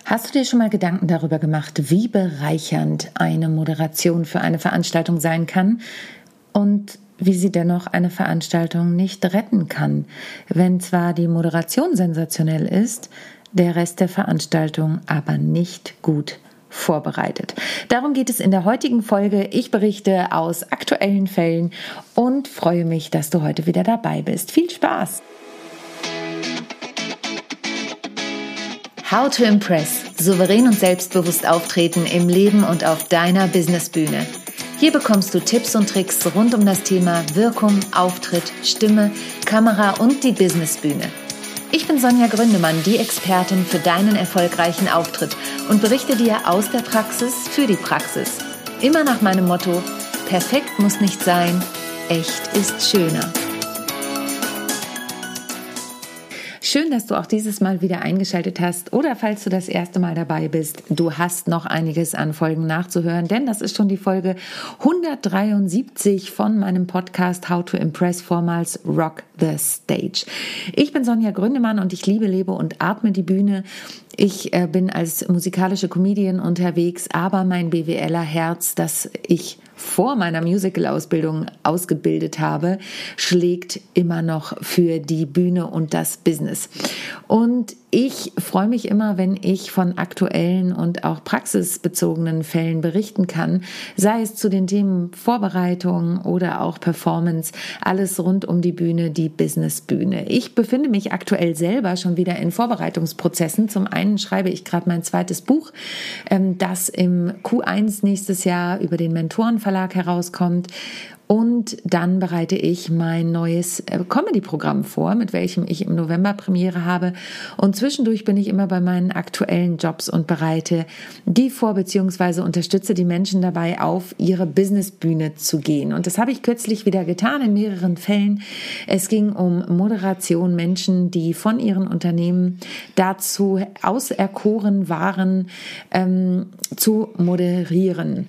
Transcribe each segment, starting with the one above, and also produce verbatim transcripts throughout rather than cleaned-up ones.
Hast du dir schon mal Gedanken darüber gemacht, wie bereichernd eine Moderation für eine Veranstaltung sein kann und wie sie dennoch eine Veranstaltung nicht retten kann, wenn zwar die Moderation sensationell ist, der Rest der Veranstaltung aber nicht gut vorbereitet. Darum geht es in der heutigen Folge. Ich berichte aus aktuellen Fällen und freue mich, dass du heute wieder dabei bist. Viel Spaß! How to Impress. Souverän und selbstbewusst auftreten im Leben und auf deiner Businessbühne. Hier bekommst du Tipps und Tricks rund um das Thema Wirkung, Auftritt, Stimme, Kamera und die Businessbühne. Ich bin Sonja Gründemann, die Expertin für deinen erfolgreichen Auftritt und berichte dir aus der Praxis für die Praxis. Immer nach meinem Motto: Perfekt muss nicht sein, echt ist schöner. Schön, dass du auch dieses Mal wieder eingeschaltet hast oder falls du das erste Mal dabei bist, du hast noch einiges an Folgen nachzuhören, denn das ist schon die Folge hundertdreiundsiebzig von meinem Podcast How to Impress, vormals Rock the Stage. Ich bin Sonja Gründemann und ich liebe, lebe und atme die Bühne. Ich äh, bin als musikalische Comedian unterwegs, aber mein BWLer-Herz, das ich vor meiner Musical-Ausbildung ausgebildet habe, schlägt immer noch für die Bühne und das Business. Und ich freue mich immer, wenn ich von aktuellen und auch praxisbezogenen Fällen berichten kann, sei es zu den Themen Vorbereitung oder auch Performance, alles rund um die Bühne, die Businessbühne. Ich befinde mich aktuell selber schon wieder in Vorbereitungsprozessen. Zum einen schreibe ich gerade mein zweites Buch, das im Q eins nächstes Jahr über den Mentorenverlag herauskommt. Und dann bereite ich mein neues Comedy-Programm vor, mit welchem ich im November Premiere habe. Und zwischendurch bin ich immer bei meinen aktuellen Jobs und bereite die vor, beziehungsweise unterstütze die Menschen dabei, auf ihre Businessbühne zu gehen. Und das habe ich kürzlich wieder getan in mehreren Fällen. Es ging um Moderation, Menschen, die von ihren Unternehmen dazu auserkoren waren, ähm, zu moderieren.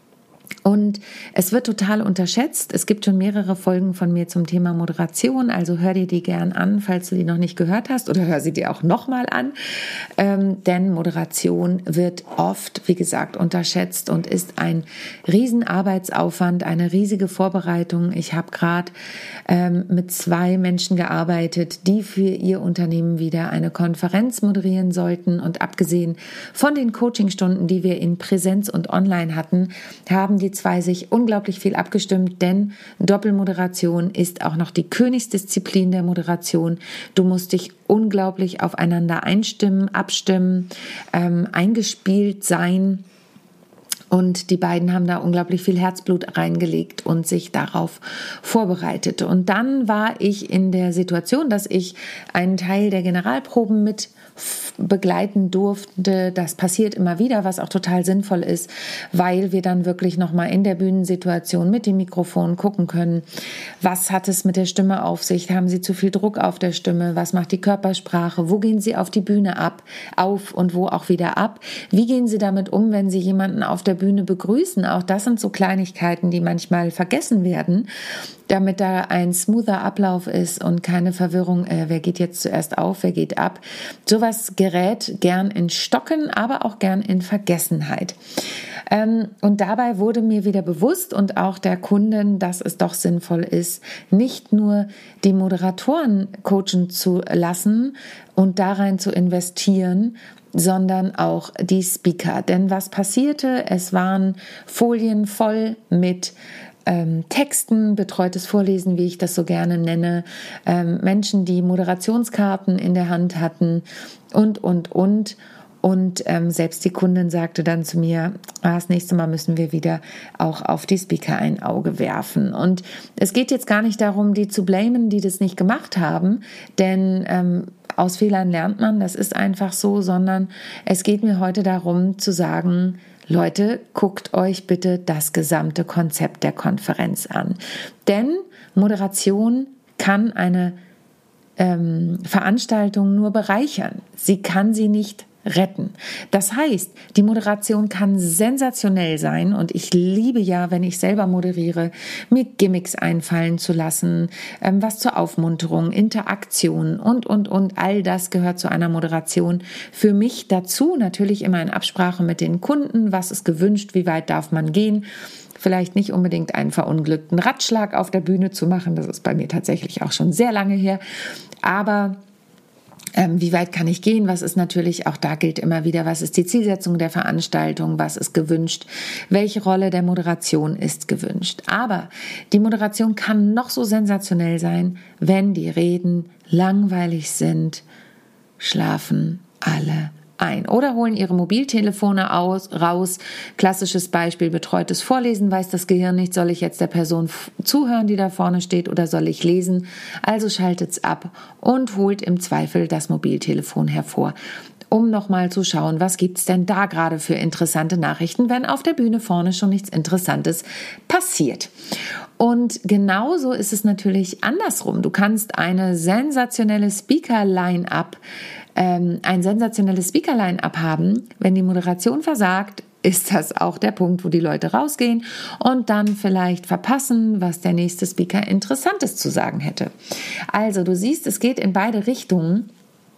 Und es wird total unterschätzt. Es gibt schon mehrere Folgen von mir zum Thema Moderation, also hör dir die gern an, falls du die noch nicht gehört hast, oder hör sie dir auch nochmal an. Ähm, denn Moderation wird oft, wie gesagt, unterschätzt und ist ein Riesenarbeitsaufwand, eine riesige Vorbereitung. Ich habe gerade ähm, mit zwei Menschen gearbeitet, die für ihr Unternehmen wieder eine Konferenz moderieren sollten. Und abgesehen von den Coachingstunden, die wir in Präsenz und online hatten, haben die zwei sich unglaublich viel abgestimmt, denn Doppelmoderation ist auch noch die Königsdisziplin der Moderation. Du musst dich unglaublich aufeinander einstimmen, abstimmen, ähm, eingespielt sein. Und die beiden haben da unglaublich viel Herzblut reingelegt und sich darauf vorbereitet. Und dann war ich in der Situation, dass ich einen Teil der Generalproben mit begleiten durfte. Das passiert immer wieder, was auch total sinnvoll ist, weil wir dann wirklich nochmal in der Bühnensituation mit dem Mikrofon gucken können, was hat es mit der Stimme auf sich? Haben Sie zu viel Druck auf der Stimme? Was macht die Körpersprache? Wo gehen Sie auf die Bühne ab, auf und wo auch wieder ab? Wie gehen Sie damit um, wenn Sie jemanden auf der Bühne begrüßen? Auch das sind so Kleinigkeiten, die manchmal vergessen werden, damit da ein smoother Ablauf ist und keine Verwirrung, äh, wer geht jetzt zuerst auf, wer geht ab. Sowas gerät gern in Stocken, aber auch gern in Vergessenheit. Ähm, und dabei wurde mir wieder bewusst und auch der Kunden, dass es doch sinnvoll ist, nicht nur die Moderatoren coachen zu lassen und darein zu investieren, sondern auch die Speaker. Denn was passierte? Es waren Folien voll mit Ähm, Texten, betreutes Vorlesen, wie ich das so gerne nenne, ähm, Menschen, die Moderationskarten in der Hand hatten und, und, und. Und ähm, selbst die Kundin sagte dann zu mir, ah, das nächste Mal müssen wir wieder auch auf die Speaker ein Auge werfen. Und es geht jetzt gar nicht darum, die zu blamen, die das nicht gemacht haben, denn ähm, aus Fehlern lernt man, das ist einfach so, sondern es geht mir heute darum zu sagen, Leute, guckt euch bitte das gesamte Konzept der Konferenz an. Denn Moderation kann eine ähm, Veranstaltung nur bereichern. Sie kann sie nicht retten. Das heißt, die Moderation kann sensationell sein und ich liebe ja, wenn ich selber moderiere, mir Gimmicks einfallen zu lassen, ähm, was zur Aufmunterung, Interaktion und, und, und. All das gehört zu einer Moderation für mich dazu. Natürlich immer in Absprache mit den Kunden. Was ist gewünscht? Wie weit darf man gehen? Vielleicht nicht unbedingt einen verunglückten Ratschlag auf der Bühne zu machen. Das ist bei mir tatsächlich auch schon sehr lange her. Aber ähm, wie weit kann ich gehen? Was ist natürlich, auch da gilt immer wieder, was ist die Zielsetzung der Veranstaltung? Was ist gewünscht? Welche Rolle der Moderation ist gewünscht? Aber die Moderation kann noch so sensationell sein, wenn die Reden langweilig sind, schlafen alle ein oder holen ihre Mobiltelefone aus, raus. Klassisches Beispiel, betreutes Vorlesen, weiß das Gehirn nicht, soll ich jetzt der Person f- zuhören, die da vorne steht, oder soll ich lesen? Also schaltet es ab und holt im Zweifel das Mobiltelefon hervor, um nochmal zu schauen, was gibt's denn da gerade für interessante Nachrichten, wenn auf der Bühne vorne schon nichts Interessantes passiert. Und genauso ist es natürlich andersrum. Du kannst eine sensationelle Speaker-Line-Up ähm, ein sensationelles Speaker-Line-Up haben. Wenn die Moderation versagt, ist das auch der Punkt, wo die Leute rausgehen und dann vielleicht verpassen, was der nächste Speaker Interessantes zu sagen hätte. Also du siehst, es geht in beide Richtungen.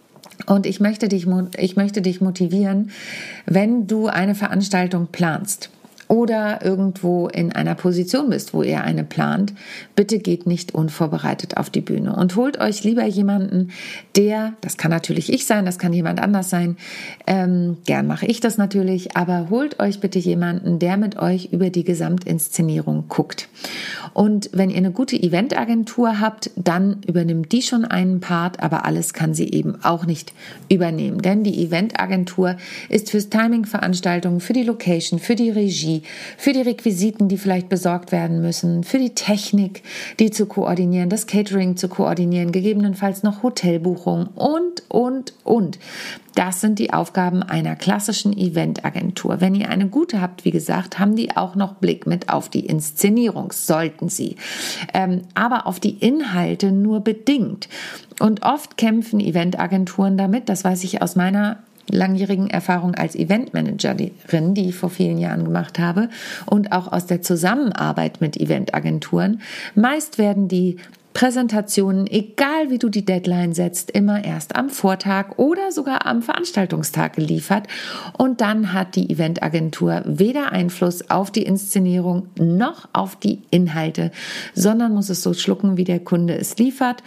Und ich möchte dich, ich möchte dich motivieren, wenn du eine Veranstaltung planst oder irgendwo in einer Position bist, wo ihr eine plant, bitte geht nicht unvorbereitet auf die Bühne und holt euch lieber jemanden, der, das kann natürlich ich sein, das kann jemand anders sein, ähm, gern mache ich das natürlich, aber holt euch bitte jemanden, der mit euch über die Gesamtinszenierung guckt. Und wenn ihr eine gute Eventagentur habt, dann übernimmt die schon einen Part, aber alles kann sie eben auch nicht übernehmen, denn die Eventagentur ist fürs Timing Veranstaltungen, für die Location, für die Regie, für die Requisiten, die vielleicht besorgt werden müssen, für die Technik, die zu koordinieren, das Catering zu koordinieren, gegebenenfalls noch Hotelbuchung und, und, und. Das sind die Aufgaben einer klassischen Eventagentur. Wenn ihr eine gute habt, wie gesagt, haben die auch noch Blick mit auf die Inszenierung, sollten sie. Ähm, aber auf die Inhalte nur bedingt. Und oft kämpfen Eventagenturen damit, das weiß ich aus meiner langjährigen Erfahrung als Eventmanagerin, die ich vor vielen Jahren gemacht habe, und auch aus der Zusammenarbeit mit Eventagenturen. Meist werden die Präsentationen, egal wie du die Deadline setzt, immer erst am Vortag oder sogar am Veranstaltungstag geliefert. Und dann hat die Eventagentur weder Einfluss auf die Inszenierung noch auf die Inhalte, sondern muss es so schlucken, wie der Kunde es liefert.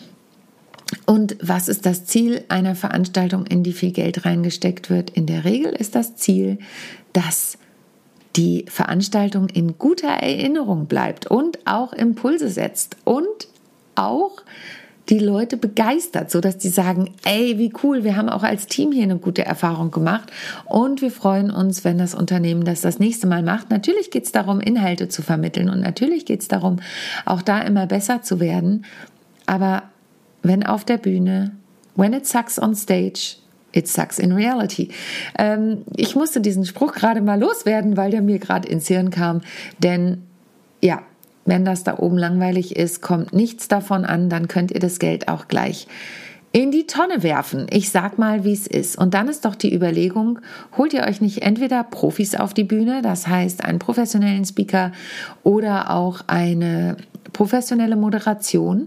Und was ist das Ziel einer Veranstaltung, in die viel Geld reingesteckt wird? In der Regel ist das Ziel, dass die Veranstaltung in guter Erinnerung bleibt und auch Impulse setzt und auch die Leute begeistert, sodass die sagen, ey, wie cool, wir haben auch als Team hier eine gute Erfahrung gemacht und wir freuen uns, wenn das Unternehmen das das nächste Mal macht. Natürlich geht es darum, Inhalte zu vermitteln und natürlich geht es darum, auch da immer besser zu werden, aber wenn auf der Bühne, when it sucks on stage, it sucks in reality. Ähm, ich musste diesen Spruch gerade mal loswerden, weil der mir gerade ins Hirn kam. Denn ja, wenn das da oben langweilig ist, kommt nichts davon an, dann könnt ihr das Geld auch gleich in die Tonne werfen. Ich sag mal, wie es ist. Und dann ist doch die Überlegung, holt ihr euch nicht entweder Profis auf die Bühne, das heißt einen professionellen Speaker oder auch eine professionelle Moderation.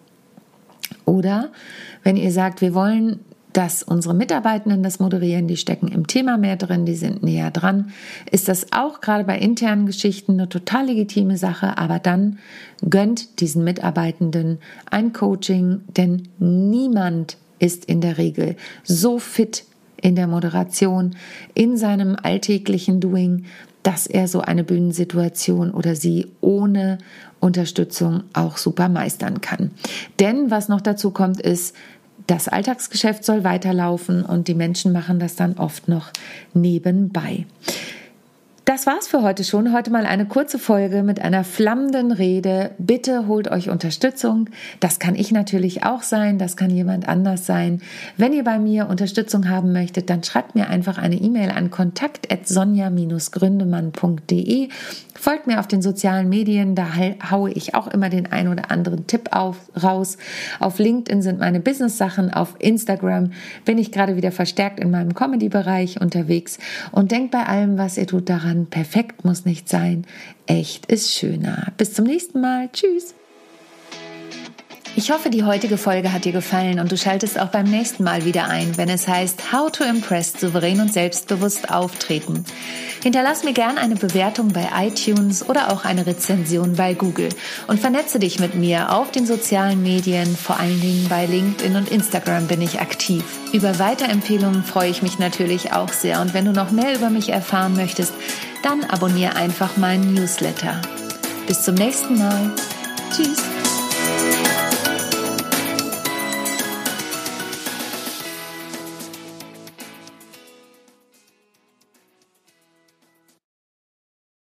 Oder wenn ihr sagt, wir wollen, dass unsere Mitarbeitenden das moderieren, die stecken im Thema mehr drin, die sind näher dran, ist das auch gerade bei internen Geschichten eine total legitime Sache, aber dann gönnt diesen Mitarbeitenden ein Coaching, denn niemand ist in der Regel so fit in der Moderation, in seinem alltäglichen Doing, dass er so eine Bühnensituation oder sie ohne Unterstützung auch super meistern kann. Denn was noch dazu kommt, ist, das Alltagsgeschäft soll weiterlaufen und die Menschen machen das dann oft noch nebenbei. Das war's für heute schon. Heute mal eine kurze Folge mit einer flammenden Rede. Bitte holt euch Unterstützung. Das kann ich natürlich auch sein, das kann jemand anders sein. Wenn ihr bei mir Unterstützung haben möchtet, dann schreibt mir einfach eine E-Mail an kontakt at sonja gründemann punkt de. Folgt mir auf den sozialen Medien, da haue ich auch immer den ein oder anderen Tipp auf, raus. Auf LinkedIn sind meine Business-Sachen, auf Instagram bin ich gerade wieder verstärkt in meinem Comedy-Bereich unterwegs. Und denkt bei allem, was ihr tut, daran, perfekt muss nicht sein, echt ist schöner. Bis zum nächsten Mal, tschüss. Ich hoffe, die heutige Folge hat dir gefallen und du schaltest auch beim nächsten Mal wieder ein, wenn es heißt How to Impress, souverän und selbstbewusst auftreten. Hinterlass mir gern eine Bewertung bei iTunes oder auch eine Rezension bei Google und vernetze dich mit mir auf den sozialen Medien, vor allen Dingen bei LinkedIn und Instagram bin ich aktiv. Über Weiterempfehlungen freue ich mich natürlich auch sehr und wenn du noch mehr über mich erfahren möchtest, dann abonniere einfach meinen Newsletter. Bis zum nächsten Mal. Tschüss.